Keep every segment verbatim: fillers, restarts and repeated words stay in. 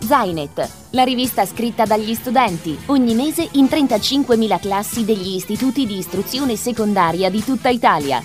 Zainet, la rivista scritta dagli studenti, ogni mese in trentacinquemila classi degli istituti di istruzione secondaria di tutta Italia.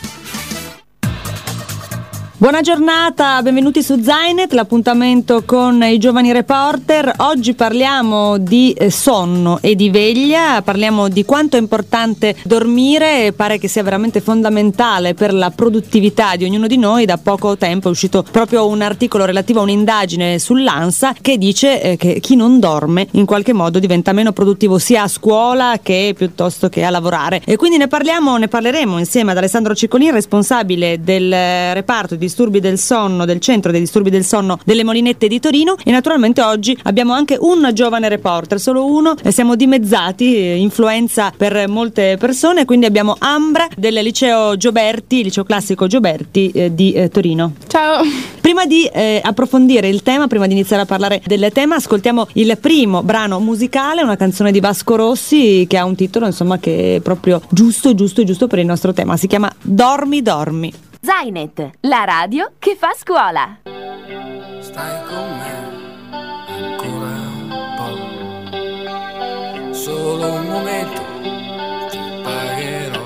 Buona giornata, benvenuti su Zainet, l'appuntamento con i giovani reporter. Oggi parliamo di sonno e di veglia, parliamo di quanto è importante dormire, pare che sia veramente fondamentale per la produttività di ognuno di noi. Da poco tempo è uscito proprio un articolo relativo a un'indagine sull'ANSA che dice eh, che chi non dorme in qualche modo diventa meno produttivo sia a scuola che piuttosto che a lavorare. E quindi ne parliamo, ne parleremo insieme ad Alessandro Ciccolin, responsabile del reparto di disturbi del sonno del centro dei disturbi del sonno delle Molinette di Torino, e naturalmente oggi abbiamo anche un giovane reporter, solo uno, e siamo dimezzati, influenza per molte persone, quindi abbiamo Ambra del liceo Gioberti, liceo classico Gioberti eh, di eh, Torino. Ciao! Prima di eh, approfondire il tema, prima di iniziare a parlare del tema, ascoltiamo il primo brano musicale, una canzone di Vasco Rossi che ha un titolo insomma che è proprio giusto, giusto, giusto per il nostro tema, si chiama Dormi Dormi. Zainet, la radio che fa scuola. Stai con me ancora un po', solo un momento ti pagherò,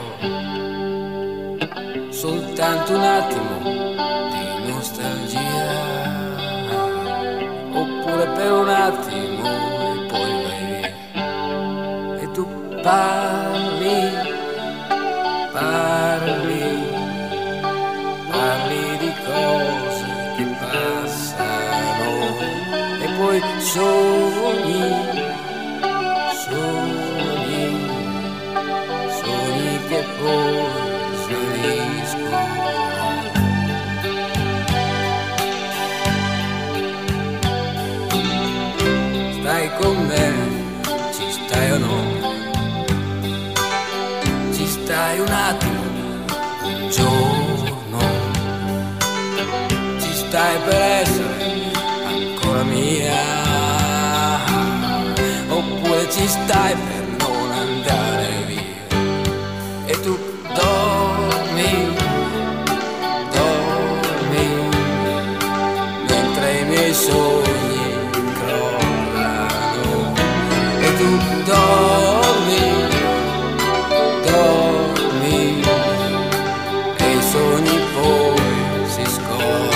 soltanto un attimo di nostalgia, oppure per un attimo e poi vai via. E tu parli, parli Parli di cose che passano e poi sogni, sogni, sogni che poi svaniscono. Stai con me, ci stai o no? Ci stai un attimo, un giorno. Stai per essere ancora mia, oppure ci stai per non andare via. E tu dormi, dormi, mentre i miei sogni crollano. E tu dormi, dormi, e i sogni poi si scordano.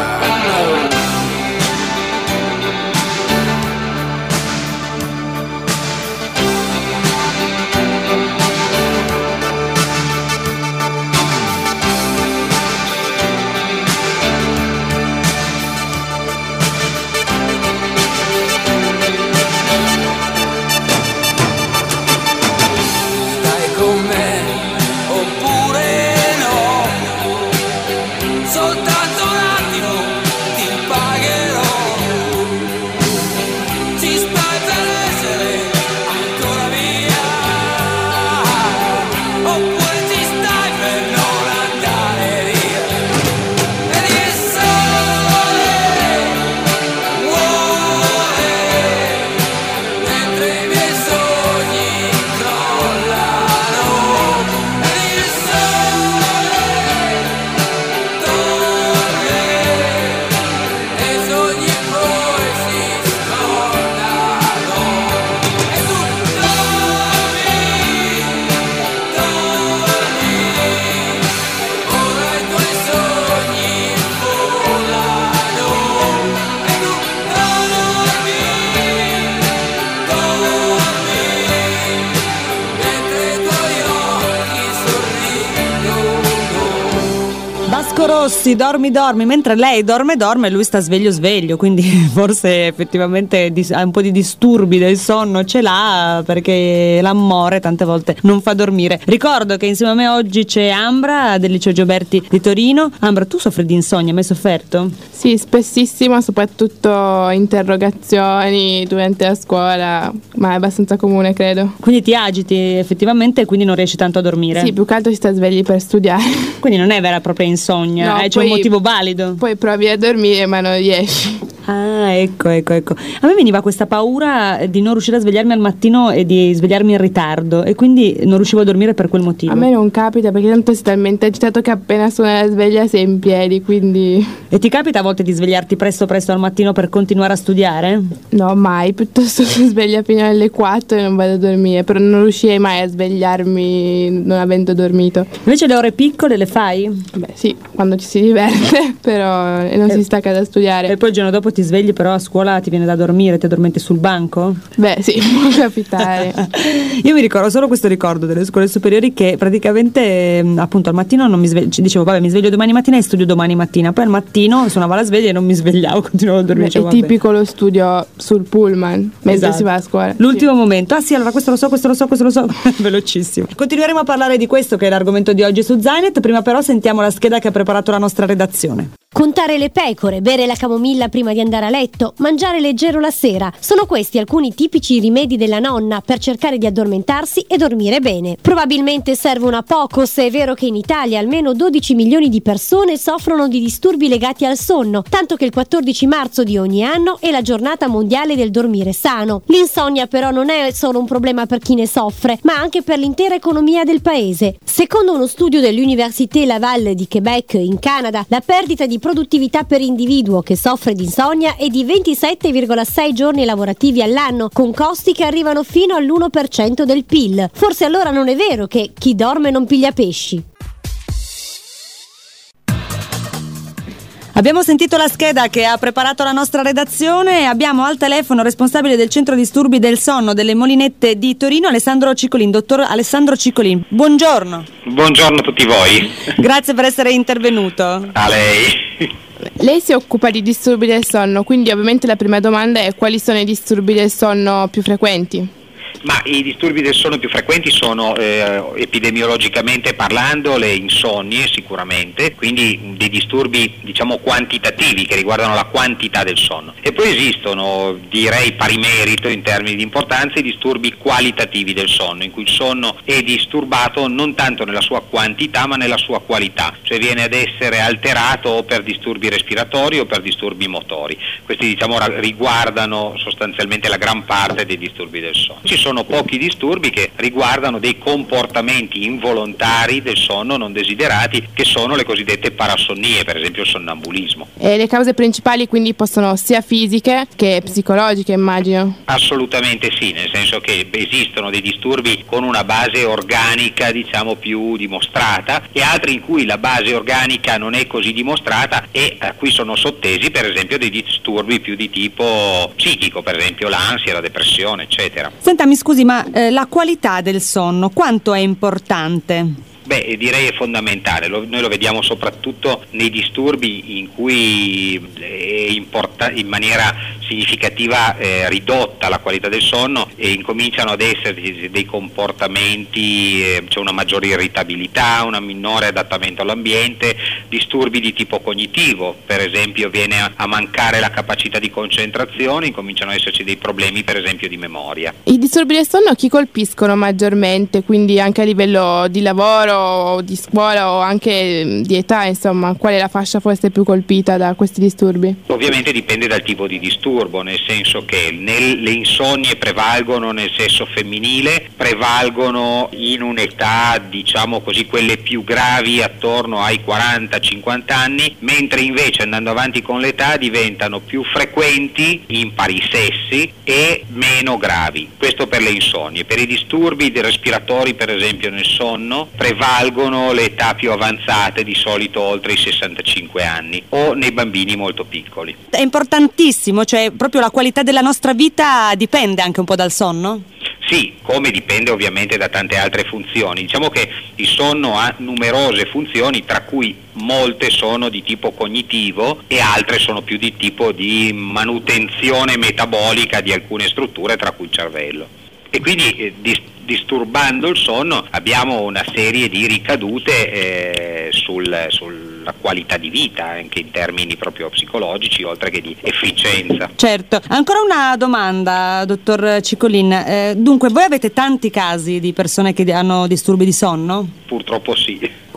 Rossi, dormi dormi, mentre lei dorme dorme e lui sta sveglio sveglio, quindi forse effettivamente ha un po' di disturbi del sonno, ce l'ha, perché l'amore tante volte non fa dormire. Ricordo che insieme a me oggi c'è Ambra del liceo Gioberti di Torino. Ambra, tu soffri di insonnia, hai mai sofferto? Sì, spessissimo, soprattutto interrogazioni durante la scuola, ma è abbastanza comune, credo. Quindi ti agiti effettivamente e quindi non riesci tanto a dormire? Sì, più che altro si sta svegli per studiare. Quindi non è vera e propria insonnia, no, eh, c'è poi, un motivo valido. Poi provi a dormire ma non riesci. Ah, ecco, ecco, ecco. A me veniva questa paura di non riuscire a svegliarmi al mattino e di svegliarmi in ritardo, e quindi non riuscivo a dormire per quel motivo. A me non capita perché tanto sei talmente agitato che appena suona la sveglia sei in piedi, quindi... E ti capita a volte di svegliarti presto presto al mattino per continuare a studiare? No, mai, piuttosto si sveglia fino alle quattro e non vado a dormire, però non riuscirei mai a svegliarmi non avendo dormito. Invece le ore piccole le fai? Beh sì, quando ci si diverte, però e non e, si stacca da studiare. E poi il giorno dopo ti svegli, però a scuola ti viene da dormire, ti addormenti sul banco? Beh sì, può capitare. Io mi ricordo solo questo ricordo delle scuole superiori, che praticamente appunto al mattino non mi sveglio, dicevo vabbè mi sveglio domani mattina e studio domani mattina, poi al mattino suonava la sveglia e non mi svegliavo, continuavo a dormire. Beh, dicevo, è tipico lo studio sul pullman mentre esatto. si va a scuola. L'ultimo sì. momento, ah sì, allora questo lo so, questo lo so, questo lo so, velocissimo. Continueremo a parlare di questo, che è l'argomento di oggi su Zainet. Prima però sentiamo la scheda che ha preparato la nostra redazione. Contare le pecore, bere la camomilla prima di andare a letto, mangiare leggero la sera. Sono questi alcuni tipici rimedi della nonna per cercare di addormentarsi e dormire bene. Probabilmente servono a poco se è vero che in Italia almeno dodici milioni di persone soffrono di disturbi legati al sonno, tanto che il quattordici marzo di ogni anno è la giornata mondiale del dormire sano. L'insonnia però non è solo un problema per chi ne soffre, ma anche per l'intera economia del paese. Secondo uno studio dell'Université Laval di Québec in Canada, la perdita di produttività per individuo che soffre di insonnia è di ventisette virgola sei giorni lavorativi all'anno, con costi che arrivano fino all'uno per cento del P I L. Forse allora non è vero che chi dorme non piglia pesci. Abbiamo sentito la scheda che ha preparato la nostra redazione e abbiamo al telefono responsabile del centro disturbi del sonno delle Molinette di Torino, Alessandro Ciccolin. Dottor Alessandro Ciccolin, buongiorno. Buongiorno a tutti voi. Grazie per essere intervenuto. A lei. Lei si occupa di disturbi del sonno, quindi ovviamente la prima domanda è: quali sono i disturbi del sonno più frequenti? Ma i disturbi del sonno più frequenti sono eh, epidemiologicamente parlando le insonnie sicuramente, quindi dei disturbi diciamo quantitativi che riguardano la quantità del sonno. E poi esistono, direi pari merito in termini di importanza, i disturbi qualitativi del sonno, in cui il sonno è disturbato non tanto nella sua quantità ma nella sua qualità, cioè viene ad essere alterato o per disturbi respiratori o per disturbi motori. Questi diciamo riguardano sostanzialmente la gran parte dei disturbi del sonno. Ci sono pochi disturbi che riguardano dei comportamenti involontari del sonno non desiderati, che sono le cosiddette parasonnie, per esempio il sonnambulismo. E le cause principali quindi possono sia fisiche che psicologiche, immagino? Assolutamente sì, nel senso che esistono dei disturbi con una base organica diciamo più dimostrata e altri in cui la base organica non è così dimostrata e a cui sono sottesi per esempio dei disturbi più di tipo psichico, per esempio l'ansia, la depressione, eccetera. Senta, mi scusi, ma eh, la qualità del sonno quanto è importante? Beh, direi è fondamentale, lo, noi lo vediamo soprattutto nei disturbi in cui è importa, in maniera significativa eh, ridotta la qualità del sonno e incominciano ad esserci dei comportamenti, eh, c'è una maggiore irritabilità, un minore adattamento all'ambiente, disturbi di tipo cognitivo, per esempio viene a, a mancare la capacità di concentrazione, incominciano ad esserci dei problemi per esempio di memoria. I disturbi del sonno chi colpiscono maggiormente, quindi anche a livello di lavoro, o di scuola o anche di età, insomma, qual è la fascia forse più colpita da questi disturbi? Ovviamente dipende dal tipo di disturbo, nel senso che nel, le insonnie prevalgono nel sesso femminile, prevalgono in un'età, diciamo così, quelle più gravi attorno ai quaranta cinquanta anni, mentre invece andando avanti con l'età diventano più frequenti in pari sessi e meno gravi. Questo per le insonnie. Per i disturbi respiratori, per esempio nel sonno, prevalgono le età più avanzate, di solito oltre i sessantacinque anni, o nei bambini molto piccoli. È importantissimo, cioè proprio la qualità della nostra vita dipende anche un po' dal sonno? Sì, come dipende ovviamente da tante altre funzioni. Diciamo che il sonno ha numerose funzioni, tra cui molte sono di tipo cognitivo e altre sono più di tipo di manutenzione metabolica di alcune strutture, tra cui il cervello. E quindi eh, dis- disturbando il sonno abbiamo una serie di ricadute eh, sul, sulla qualità di vita, anche in termini proprio psicologici, oltre che di efficienza. Certo. Ancora una domanda, dottor Ciccolin. Eh, dunque, voi avete tanti casi di persone che hanno disturbi di sonno? Purtroppo sì.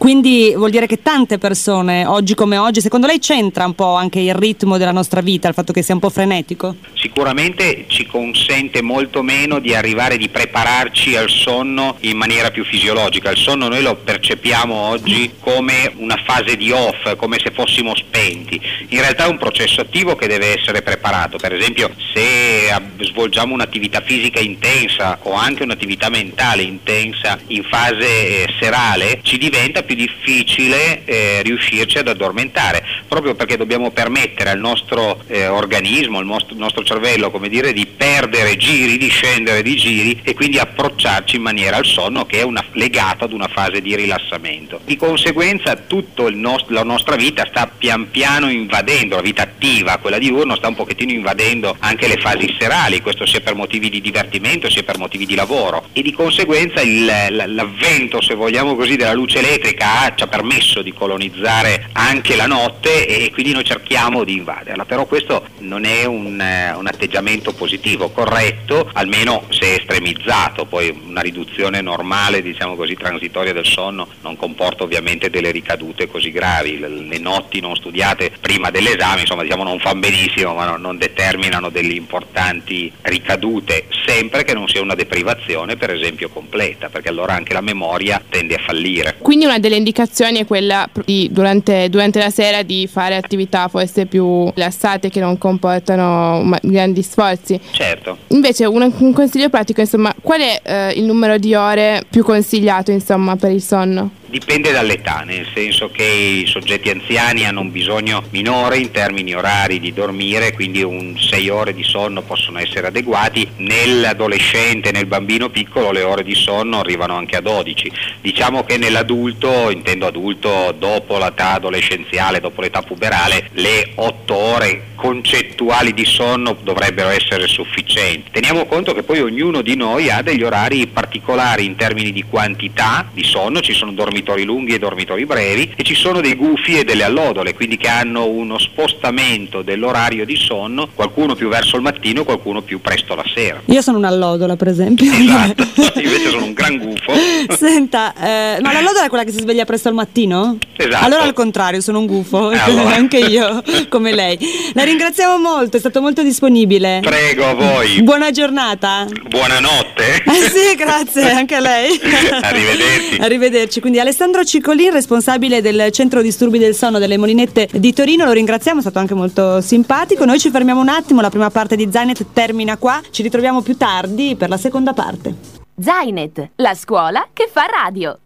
Quindi vuol dire che tante persone, oggi come oggi, secondo lei c'entra un po' anche il ritmo della nostra vita, il fatto che sia un po' frenetico? Sicuramente ci consente molto meno di arrivare, di prepararci al sonno in maniera più fisiologica. Il sonno noi lo percepiamo oggi come una fase di off, come se fossimo spenti. In realtà è un processo attivo che deve essere preparato. Per esempio, se svolgiamo un'attività fisica intensa o anche un'attività mentale intensa in fase eh, serale, ci diventa più difficile eh, riuscirci ad addormentare, proprio perché dobbiamo permettere al nostro eh, organismo, al nostro, nostro cervello, come dire, di perdere giri, di scendere di giri e quindi approcciarci in maniera al sonno che è una, legato ad una fase di rilassamento. Di conseguenza tutto il nost- la nostra vita sta pian piano invadendo, la vita attiva, quella diurna, sta un pochettino invadendo anche le fasi serali, questo sia per motivi di divertimento sia per motivi di lavoro, e di conseguenza il, l'avvento, se vogliamo così, della luce elettrica ha, ci ha permesso di colonizzare anche la notte e quindi noi cerchiamo di invaderla, però questo non è un, un atteggiamento positivo, corretto, almeno se estremizzato. Poi una riduzione normale, diciamo così, transitoria del sonno non comporta ovviamente delle ricadute così gravi. Le, le notti non studiate prima dell'esame, insomma, diciamo, non fanno benissimo, ma no, non determinano delle importanti ricadute, sempre che non sia una deprivazione, per esempio, completa, perché allora anche la memoria tende a fallire. Quindi una delle indicazioni è quella di durante, durante la sera di fare attività forse più rilassate che non comportano ma, grandi sforzi. Certo. Invece un, un consiglio pratico, insomma, qual è eh, il numero di ore più consigliato, insomma, per il sonno? Dipende dall'età, nel senso che i soggetti anziani hanno un bisogno minore in termini orari di dormire, quindi un sei ore di sonno possono essere adeguati. Nell'adolescente, nel bambino piccolo, le ore di sonno arrivano anche a dodici. Diciamo che nell'adulto, intendo adulto dopo l'età adolescenziale, dopo l'età puberale, le otto ore concettuali di sonno dovrebbero essere sufficienti. Teniamo conto che poi ognuno di noi ha degli orari particolari in termini di quantità di sonno, ci sono dormitori lunghi e dormitori brevi, e ci sono dei gufi e delle allodole, quindi che hanno uno spostamento dell'orario di sonno, qualcuno più verso il mattino, qualcuno più presto la sera. Io sono un'allodola, per esempio. Esatto, invece sono un gran gufo. Senta, eh, ma l'allodola è quella che si sveglia presto al mattino? Esatto. Allora al contrario, sono un gufo, Allora. anche io, come lei. La ringraziamo molto, è stato molto disponibile. Prego, a voi. Buona giornata. Buonanotte. Eh sì, grazie, anche a lei. Arrivederci. Arrivederci. Quindi Alessandro Ciccolin, responsabile del Centro Disturbi del Sonno delle Molinette di Torino, lo ringraziamo, è stato anche molto simpatico. Noi ci fermiamo un attimo, la prima parte di Zainet termina qua, ci ritroviamo più tardi per la seconda parte. Zainet, la scuola che fa radio.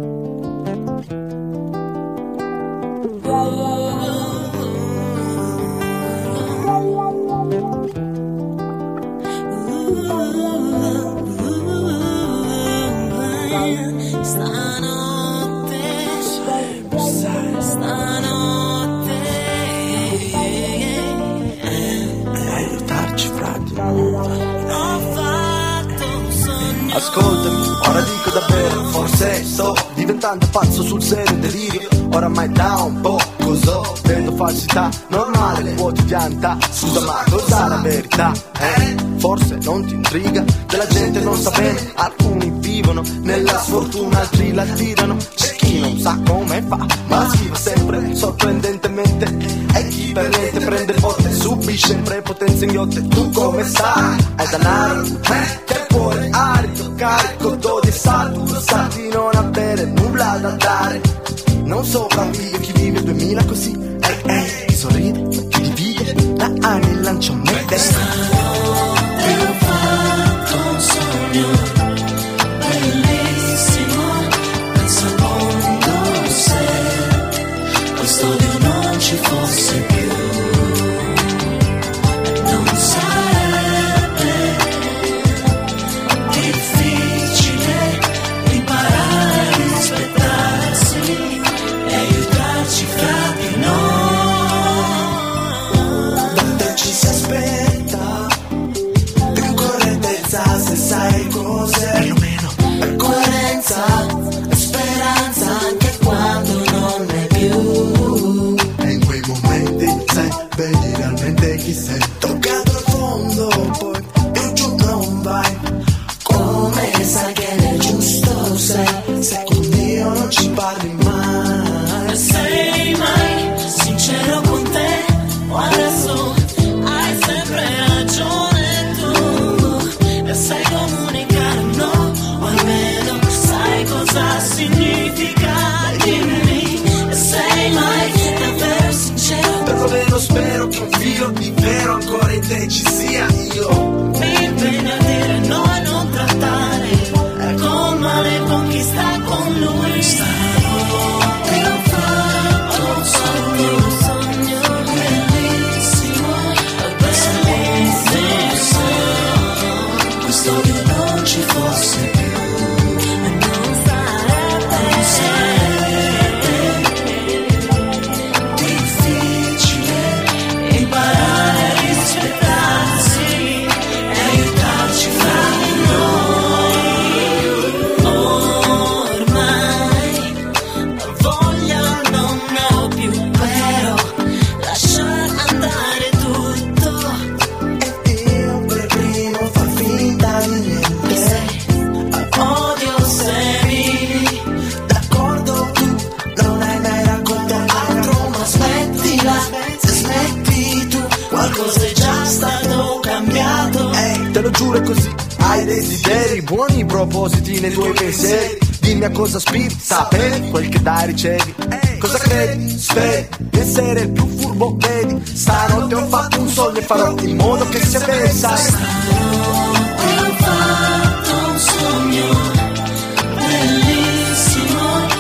Stanotte, stanotte, aiutarci, frate. Ho fatto un sogno. Ascoltami, ora dico davvero, forse sto diventando pazzo sul serio delirio. Oramai da un po' cos'ho, vendo falsità normale, quotidianità. Scusa, ma cos'è la verità? Eh? Forse non ti intriga, che la gente non sa bene. Alcuni vivono nella sfortuna, altri la tirano. C'è chi non sa come fa, ma scrive sempre sorprendentemente. E chi per niente prende botte, subisce in prepotenza ignote. Tu come sai? Hai denaro? Eh? Che cuore arido, carico, d'odio e saturo. Sa di non avere nulla da dare. Non sopravvive chi vive duemila così. Ehi, ehi, chi sorride, chi divide, la anni lancia un me destra. Ho fatto un sogno bellissimo, penso al mondo se questo Dio non ci fosse più, non sarebbe difficile imparare a rispettarsi e aiutarci fra di noi. Dove ci si aspetta giuro così. Hai desideri, buoni propositi nei tuoi pensieri. Dimmi a cosa aspiri, sapere quel che dai ricevi. Cosa credi, speri di essere il più furbo, vedi. Stanotte ho fatto un sogno e farò in modo che sia vero, sai. Stanotte ho fatto un sogno bellissimo.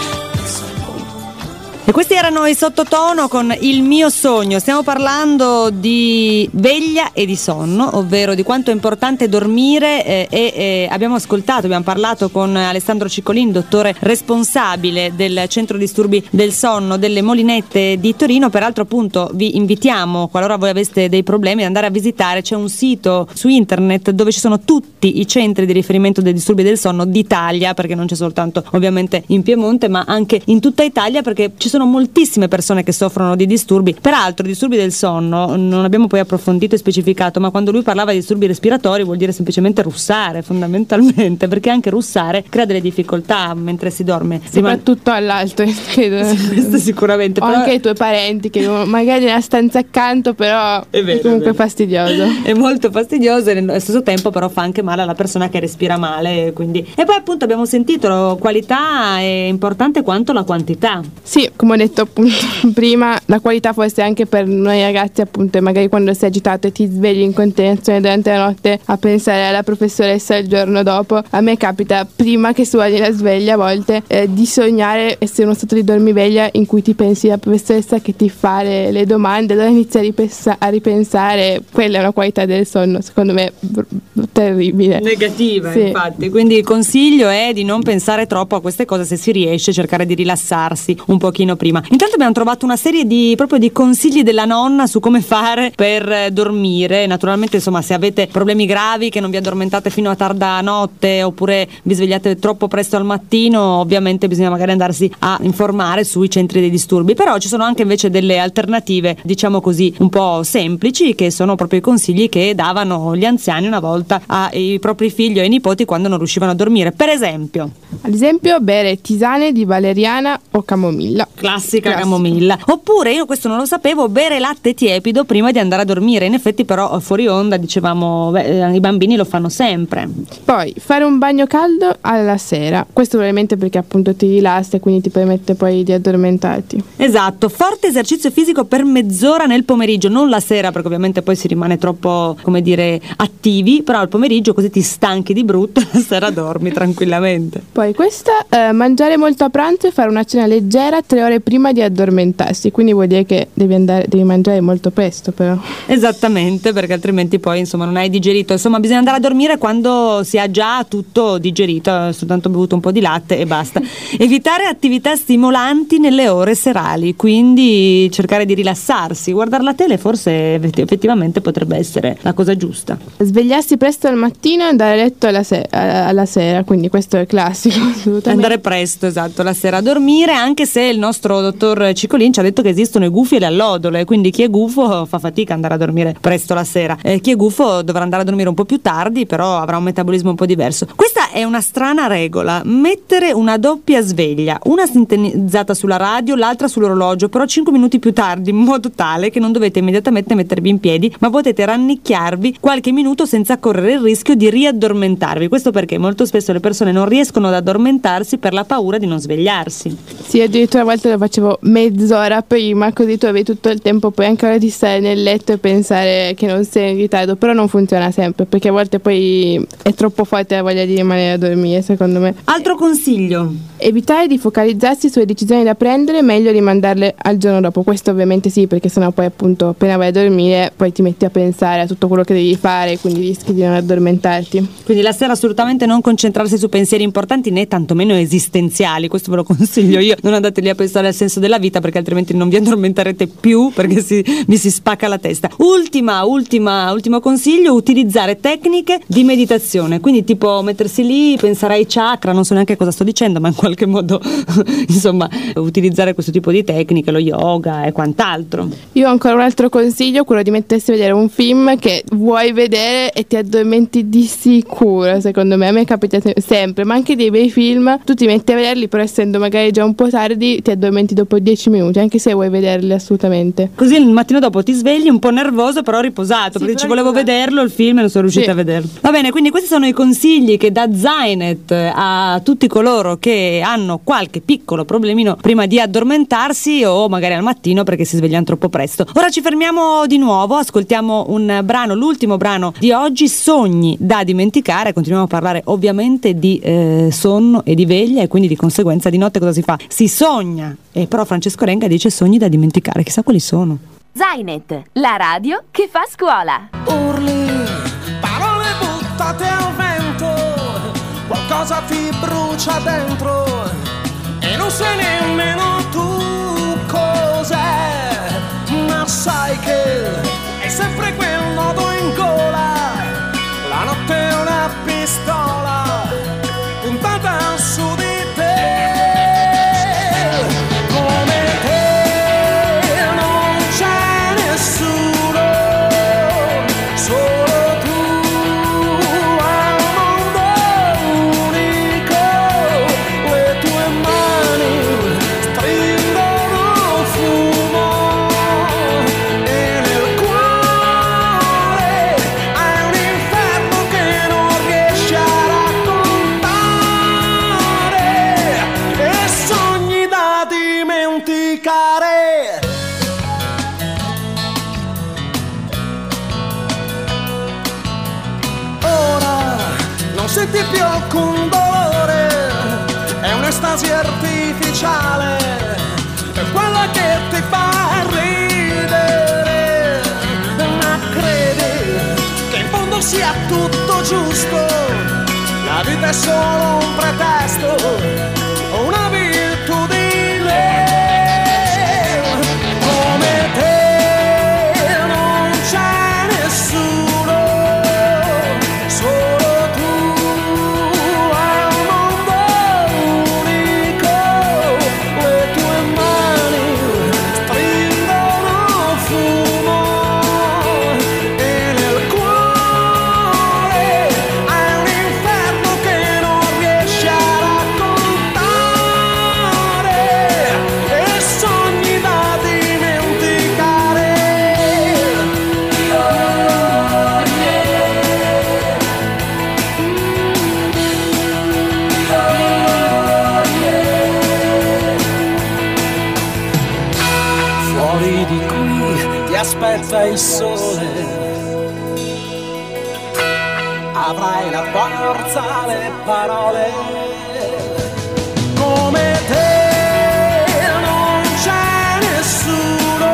E questi erano i Sottotono con Il mio sogno. Stiamo parlando di veglia e di sonno, ovvero di quanto è importante dormire eh, e eh, abbiamo ascoltato, abbiamo parlato con Alessandro Ciccolin, dottore responsabile del Centro Disturbi del Sonno delle Molinette di Torino. Peraltro appunto vi invitiamo, qualora voi aveste dei problemi, ad andare a visitare. C'è un sito su internet dove ci sono tutti i centri di riferimento dei disturbi del sonno d'Italia, perché non c'è soltanto ovviamente in Piemonte ma anche in tutta Italia, perché ci sono moltissime persone che soffrono di disturbi. Peraltro i disturbi del sonno non abbiamo poi approfondito e specificato, ma quando lui parlava di disturbi respiratori vuol dire semplicemente russare fondamentalmente, perché anche russare crea delle difficoltà mentre si dorme, soprattutto all'altro, credo. Sì, questo sicuramente. O però... anche i tuoi parenti che magari nella stanza accanto, però è, vero, è comunque è fastidioso, è molto fastidioso e nello stesso tempo però fa anche male alla persona che respira male, quindi. E poi appunto abbiamo sentito, qualità è importante quanto la quantità. Sì, come ho detto appunto prima, la qualità forse anche per noi ragazzi, appunto, magari quando sei agitato e ti svegli in continuazione durante la notte a pensare alla professoressa il giorno dopo. A me capita, prima che suoni la sveglia, a volte eh, di sognare essere uno stato di dormiveglia in cui ti pensi alla professoressa che ti fa le, le domande, allora inizi a, ripensa- a ripensare. Quella è una qualità del sonno, secondo me br- br- terribile, negativa, sì. Infatti, quindi il consiglio è di non pensare troppo a queste cose, se si riesce cercare di rilassarsi un pochino prima. Intanto abbiamo trovato una serie di proprio di consigli della nonna su come fare per dormire. Naturalmente, insomma, se avete problemi gravi, che non vi addormentate fino a tarda notte oppure vi svegliate troppo presto al mattino, ovviamente bisogna magari andarsi a informare sui centri dei disturbi. Però ci sono anche invece delle alternative, diciamo così, un po' semplici, che sono proprio i consigli che davano gli anziani una volta ai propri figli o ai nipoti quando non riuscivano a dormire. Per esempio, ad esempio bere tisane di valeriana o camomilla. Classica camomilla. Oppure, io questo non lo sapevo, bere latte tiepido prima di andare a dormire. In effetti però fuori onda dicevamo, beh, i bambini lo fanno sempre. Poi fare un bagno caldo alla sera, questo probabilmente perché appunto ti rilassa e quindi ti permette poi di addormentarti. Esatto. Forte esercizio fisico per mezz'ora nel pomeriggio, non la sera perché ovviamente poi si rimane troppo, come dire, attivi, però al pomeriggio così ti stanchi di brutto, la sera dormi tranquillamente. Poi questa, eh, mangiare molto a pranzo e fare una cena leggera tre ore prima di addormentarsi, quindi vuol dire che devi andare, devi mangiare molto presto però. Esattamente, perché altrimenti poi insomma non hai digerito. Insomma, bisogna andare a dormire quando si ha già tutto digerito, soltanto bevuto un po' di latte e basta. Evitare attività stimolanti nelle ore serali, quindi cercare di rilassarsi. Guardare la tele forse effettivamente potrebbe essere la cosa giusta. Svegliarsi presto al mattino e andare a letto alla, se- alla sera, quindi questo è classico assolutamente. Andare presto, esatto, la sera a dormire, anche se il nostro dottor Ciccolin ci ha detto che esistono i gufi e le allodole, quindi chi è gufo fa fatica ad andare a dormire presto la sera, eh, chi è gufo dovrà andare a dormire un po' più tardi, però avrà un metabolismo un po' diverso. Questa è una strana regola: mettere una doppia sveglia, una sintonizzata sulla radio, l'altra sull'orologio, però cinque minuti più tardi, in modo tale che non dovete immediatamente mettervi in piedi, ma potete rannicchiarvi qualche minuto senza correre il rischio di riaddormentarvi. Questo perché molto spesso le persone non riescono ad addormentarsi per la paura di non svegliarsi. Sì, addirittura a volte lo facevo mezz'ora prima, così tu avevi tutto il tempo poi ancora di stare nel letto e pensare che non sei in ritardo, però non funziona sempre, perché a volte poi è troppo forte la voglia di rimanere a dormire, secondo me. Altro consiglio: evitare di focalizzarsi sulle decisioni da prendere, meglio rimandarle al giorno dopo. Questo ovviamente sì, perché sennò poi appunto appena vai a dormire poi ti metti a pensare a tutto quello che devi fare, quindi rischi di non addormentarti. Quindi la sera assolutamente non concentrarsi su pensieri importanti né tantomeno esistenziali, questo ve lo consiglio io. Non andate lì a pensare al senso della vita, perché altrimenti non vi addormenterete più, perché si, vi si spacca la testa. Ultima, ultima, ultimo consiglio: utilizzare tecniche di meditazione, quindi tipo mettersi lì, pensare ai chakra, non so neanche cosa sto dicendo, ma in qualche qualche modo insomma utilizzare questo tipo di tecniche, lo yoga e quant'altro. Io ho ancora un altro consiglio, quello di mettersi a vedere un film che vuoi vedere e ti addormenti di sicuro, secondo me. A me capita se- sempre, ma anche dei bei film, tu ti metti a vederli, però essendo magari già un po' tardi ti addormenti dopo dieci minuti, anche se vuoi vederli assolutamente. Così il mattino dopo ti svegli un po' nervoso però riposato, Sì, perché però ci volevo riposato. vederlo il film e non sono riuscita Sì. a vederlo. Va bene, quindi questi sono i consigli che dà Zynet a tutti coloro che hanno qualche piccolo problemino prima di addormentarsi o magari al mattino perché si svegliano troppo presto. Ora ci fermiamo di nuovo, ascoltiamo un brano, l'ultimo brano di oggi, Sogni da dimenticare. Continuiamo a parlare ovviamente di eh, sonno e di veglia, e quindi di conseguenza di notte cosa si fa? Si sogna, e però Francesco Renga dice sogni da dimenticare, chissà quali sono. Zynet, la radio che fa scuola. Urli, parole buttate al vento, qualcosa ti brucia dentro e non sai nemmeno tu cos'è, ma sai che è sempre quel nodo in gola, la notte è una pistola puntata su di te, come te non c'è nessuno, solo tu al mondo unico, le tue mani stringono fumo e nel cuore hai un inferno che non riesci a raccontare e sogni da dimenticare. Ora non senti più alcun dolore, è un'estasi artificiale, è quella che ti fa ridere, ma credi che in fondo sia tutto giusto, la vita è solo un pretesto, una virtudine, come te non c'è nessuno, solo tu al mondo unico, le tue mani stringono fumo e nel cuore hai un inferno che non riesci a raccontare e sogni da dimenticare. Fuori di qui ti aspetta il sole, avrai la forza, le parole, come te non c'è nessuno,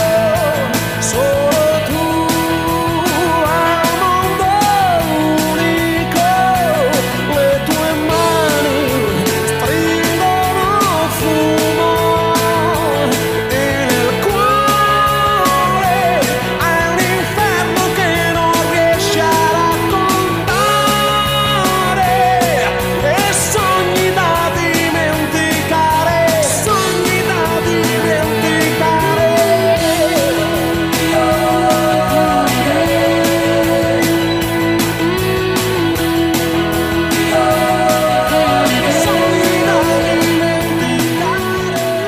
solo tu al mondo unico, le tue mani stringono fumo e nel cuore hai un inferno che non riesci a raccontare e sogni da dimenticare, sogni da dimenticare. Sogni da dimenticare.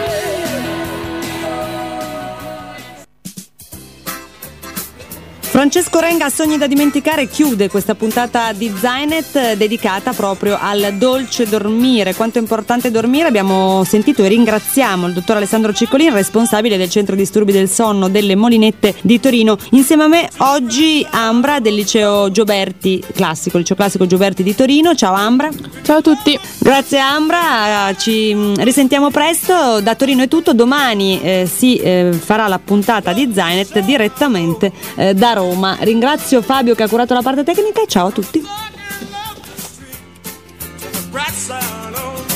Francesco Renga, Sogni da dimenticare, chiude questa puntata di Zynet dedicata proprio al dolce dormire. Quanto è importante dormire, abbiamo sentito e ringraziamo il dottor Alessandro Ciccolin, responsabile del centro disturbi del sonno delle Molinette di Torino. Insieme a me oggi Ambra del liceo Gioberti classico, liceo classico Gioberti di Torino. Ciao Ambra. Ciao a tutti. Grazie Ambra, ci mm, risentiamo presto. Da Torino è tutto, domani eh, si eh, farà la puntata di Zynet direttamente eh, da Roma. Ringrazio Fabio che ha curato la parte tecnica e ciao a tutti. Right side on